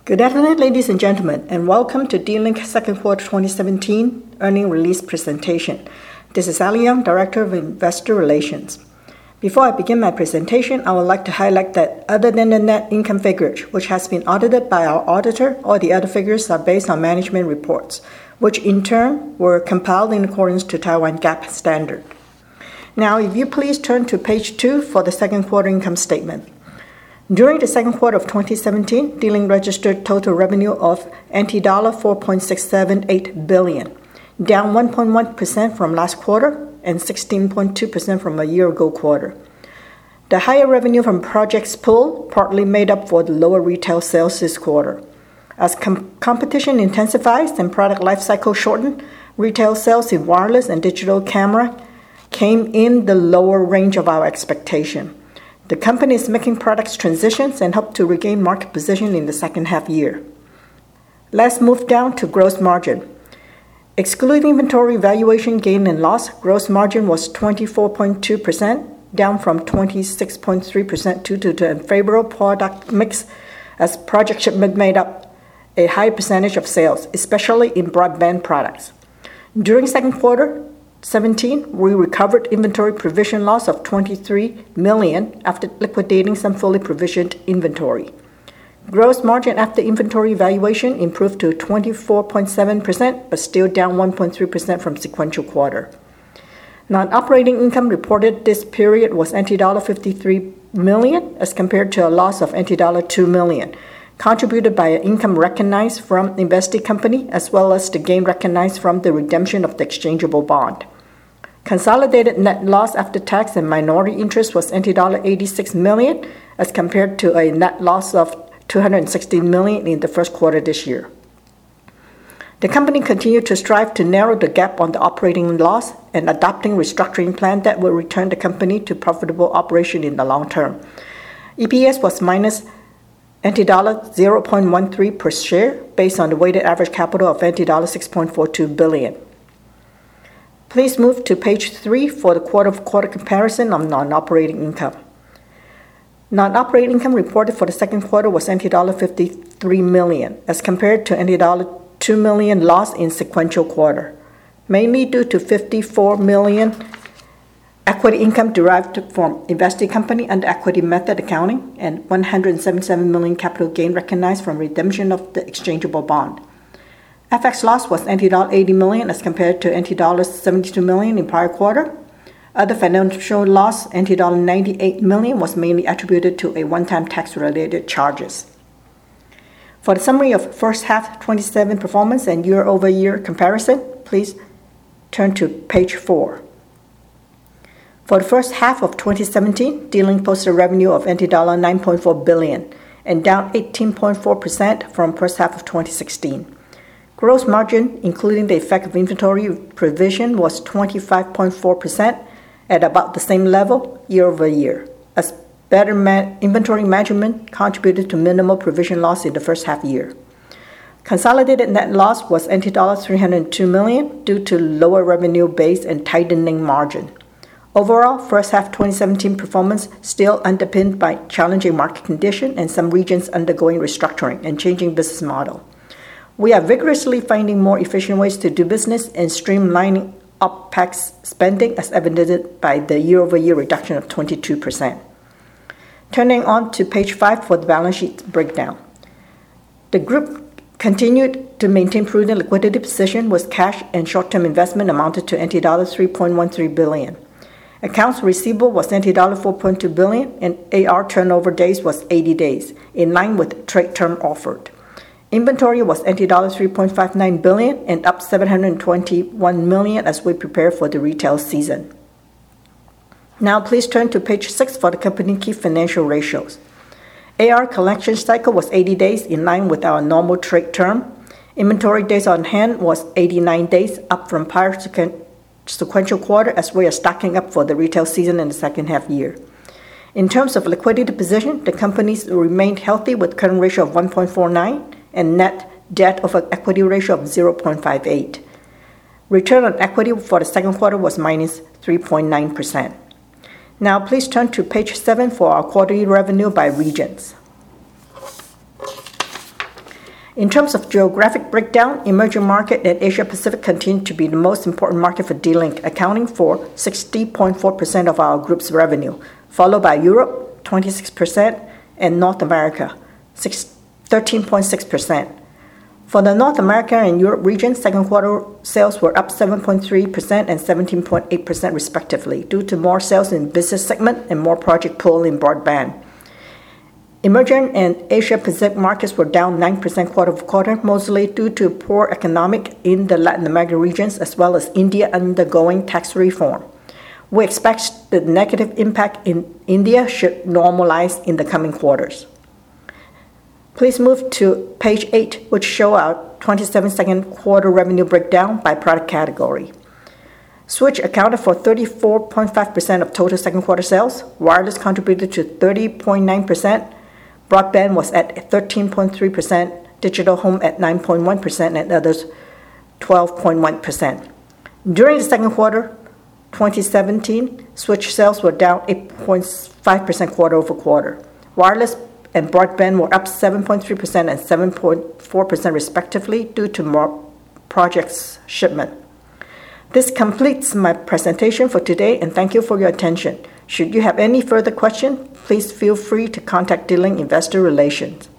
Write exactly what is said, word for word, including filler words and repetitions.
Good afternoon, ladies and gentlemen, and welcome to D-Link second quarter twenty seventeen earnings release presentation. This is Ali Young, Director of Investor Relations. Before I begin my presentation, I would like to highlight that other than the net income figure, which has been audited by our auditor, all the other figures are based on management reports, which in turn were compiled in accordance to Taiwan GAAP standard. Now, if you please turn to page two for the second quarter income statement. During the second quarter of twenty seventeen, D-Link registered total revenue of N T dollar four point six seven eight billion, down one point one percent from last quarter and sixteen point two percent from a year ago quarter. The higher revenue from projects pool partly made up for the lower retail sales this quarter. As com- competition intensifies and product life cycle shortened, retail sales in wireless and digital camera came in the lower range of our expectation. The company is making products transitions and hope to regain market position in the second half year. Let's move down to gross margin. Excluding inventory valuation gain and loss, gross margin was twenty-four point two percent, down from twenty-six point three percent due to the unfavorable product mix as project shipment made up a high percentage of sales, especially in broadband products. During second quarter seventeen, we recovered inventory provision loss of twenty-three million dollars after liquidating some fully provisioned inventory. Gross margin after inventory valuation improved to twenty-four point seven percent, but still down one point three percent from sequential quarter. Non-operating income reported this period was N T dollar fifty-three million dollars as compared to a loss of N T dollar two million dollars, contributed by an income recognized from invested company as well as the gain recognized from the redemption of the exchangeable bond. Consolidated net loss after tax and minority interest was N T dollar eighty-six million dollars as compared to a net loss of two hundred sixteen million dollars in the first quarter this year. The company continued to strive to narrow the gap on the operating loss and adopting restructuring plan that will return the company to profitable operation in the long term. E P S was minus N T dollar zero point one three per share based on the weighted average capital of N T dollar six point four two billion. Please move to page three for the quarter-over-quarter comparison of non-operating income. Non-operating income reported for the second quarter was N T dollar fifty-three million dollars as compared to N T dollar two million dollars loss in sequential quarter, mainly due to fifty-four million dollars equity income derived from invested company under equity method accounting and one hundred seventy-seven million dollars capital gain recognized from redemption of the exchangeable bond. F X loss was N T dollar eighty million dollars as compared to N T dollar seventy-two million dollars in prior quarter. Other financial loss, N T dollar ninety-eight million dollars, was mainly attributed to a one-time tax-related charges. For the summary of first half twenty seventeen performance and year-over-year comparison, please turn to page four. For the first half of twenty seventeen, D-Link posted a revenue of N T dollar nine point four billion dollars and down eighteen point four percent from first half of twenty sixteen. Gross margin, including the effect of inventory provision, was twenty-five point four percent at about the same level year-over-year, as better ma- inventory management contributed to minimal provision loss in the first half year. Consolidated net loss was N T dollar three hundred two million dollars due to lower revenue base and tightening margin. Overall, first half twenty seventeen performance still underpinned by challenging market condition and some regions undergoing restructuring and changing business model. We are vigorously finding more efficient ways to do business and streamlining OpEx spending as evidenced by the year-over-year reduction of twenty-two percent. Turning on to page five for the balance sheet breakdown. The group continued to maintain prudent liquidity position with cash and short-term investment amounted to N T dollar three point one three billion dollars. Accounts receivable was N T dollar four point two billion dollars and A R turnover days was eighty days, in line with trade term offered. Inventory was N T dollar three point five nine billion dollars and up seven hundred twenty-one million dollars as we prepare for the retail season. Now please turn to page six for the company key financial ratios. A R collection cycle was eighty days, in line with our normal trade term. Inventory days on hand was eighty-nine days, up from prior sequ- sequential quarter as we are stocking up for the retail season in the second half year. In terms of liquidity position, the companies remained healthy with current ratio of one point four nine and net debt over equity ratio of zero point five eight. Return on equity for the second quarter was minus three point nine percent. Now please turn to page seven for our quarterly revenue by regions. In terms of geographic breakdown, emerging market and Asia Pacific continue to be the most important market for D-Link, accounting for sixty point four percent of our group's revenue, followed by Europe, twenty-six percent, and North America, thirteen point six percent. For the North America and Europe region, second quarter sales were up seven point three percent and seventeen point eight percent respectively, due to more sales in business segment and more project pull in broadband. Emerging and Asia Pacific markets were down nine percent quarter-over-quarter, mostly due to poor economic in the Latin America regions as well as India undergoing tax reform. We expect the negative impact in India should normalize in the coming quarters. Please move to page eight, which show our twenty-seven second quarter revenue breakdown by product category. Switch accounted for thirty-four point five percent of total second quarter sales, wireless contributed to thirty point nine percent, broadband was at thirteen point three percent, digital home at nine point one percent, and others twelve point one percent. During the second quarter twenty seventeen, switch sales were down eight point five percent quarter-over-quarter. Wireless and broadband were up seven point three percent and seven point four percent respectively due to more projects shipment. This completes my presentation for today, and thank you for your attention. Should you have any further questions, please feel free to contact D-Link Investor Relations.